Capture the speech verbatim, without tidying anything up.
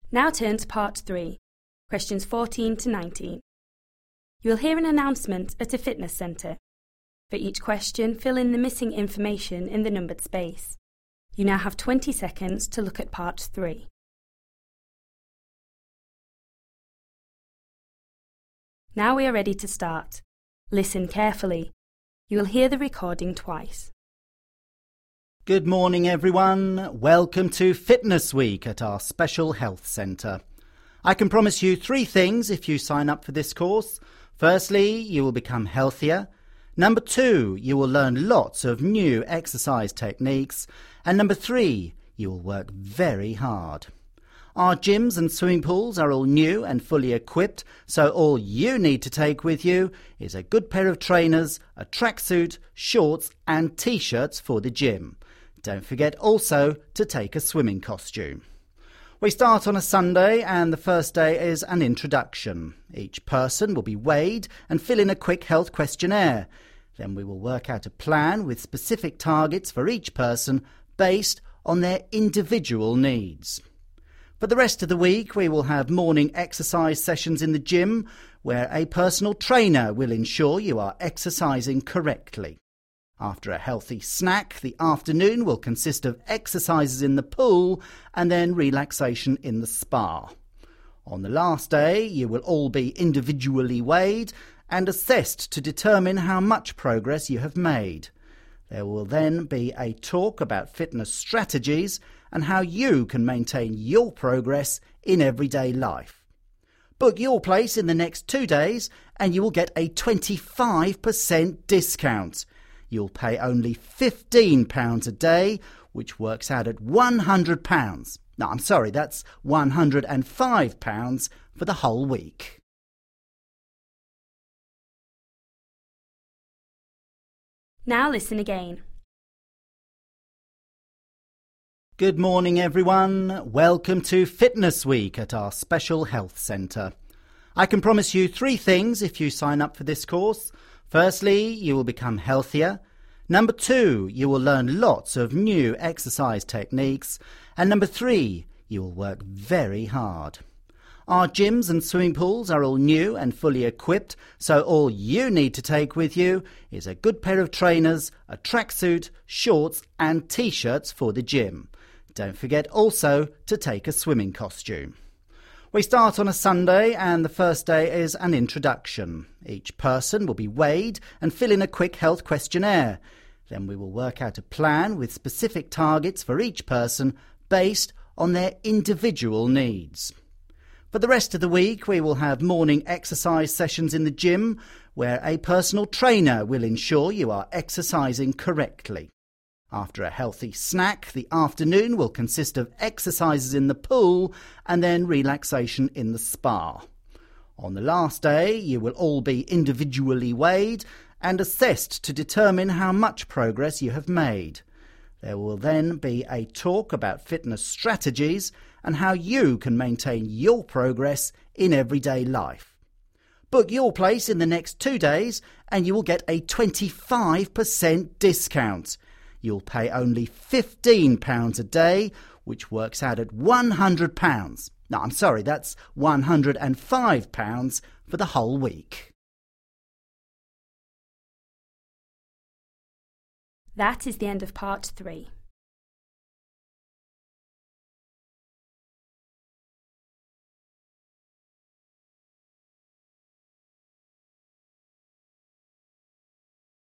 Now turn to part three, questions fourteen to nineteen. You will hear an announcement at a fitness centre. For each question, fill in the missing information in the numbered space. You now have twenty seconds to look at part three. Now we are ready to start. Listen carefully. You will hear the recording twice. Good morning, everyone. Welcome to Fitness Week at our special health centre. I can promise you three things if you sign up for this course. Firstly, you will become healthier. Number two, you will learn lots of new exercise techniques. And number three, you will work very hard. Our gyms and swimming pools are all new and fully equipped, so all you need to take with you is a good pair of trainers, a tracksuit, shorts and t-shirts for the gym. Don't forget also to take a swimming costume. We start on a Sunday and the first day is an introduction. Each person will be weighed and fill in a quick health questionnaire. Then we will work out a plan with specific targets for each person based on their individual needs. For the rest of the week, we will have morning exercise sessions in the gym where a personal trainer will ensure you are exercising correctly. After a healthy snack, the afternoon will consist of exercises in the pool and then relaxation in the spa. On the last day, you will all be individually weighed and assessed to determine how much progress you have made. There will then be a talk about fitness strategies and how you can maintain your progress in everyday life. Book your place in the next two days and you will get a twenty-five percent discount. You'll pay only fifteen pounds a day, which works out at one hundred pounds. No, I'm sorry, that's one hundred and five pounds for the whole week. Now listen again. Good morning, everyone. Welcome to Fitness Week at our special health centre. I can promise you three things if you sign up for this course. Firstly, you will become healthier. Number two, you will learn lots of new exercise techniques. And number three, you will work very hard. Our gyms and swimming pools are all new and fully equipped, so all you need to take with you is a good pair of trainers, a tracksuit, shorts and t-shirts for the gym. Don't forget also to take a swimming costume. We start on a Sunday and the first day is an introduction. Each person will be weighed and fill in a quick health questionnaire. Then we will work out a plan with specific targets for each person based on their individual needs. For the rest of the week, we will have morning exercise sessions in the gym where a personal trainer will ensure you are exercising correctly. After a healthy snack, the afternoon will consist of exercises in the pool and then relaxation in the spa. On the last day, you will all be individually weighed and assessed to determine how much progress you have made. There will then be a talk about fitness strategies and how you can maintain your progress in everyday life. Book your place in the next two days and you will get a twenty-five percent discount. You'll pay only fifteen pounds a day, which works out at one hundred pounds. No, I'm sorry, that's one hundred and five pounds for the whole week. That is the end of part three.